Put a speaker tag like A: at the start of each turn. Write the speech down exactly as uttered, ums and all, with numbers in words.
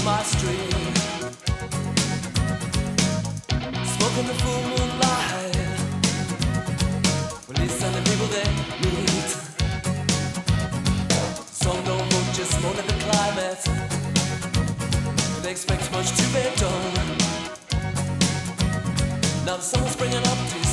A: my street, smoking the full moonlight, releasing the people they meet. Some don't vote, just moan at the climate. They expect much to be done. Now the sun's bringing up to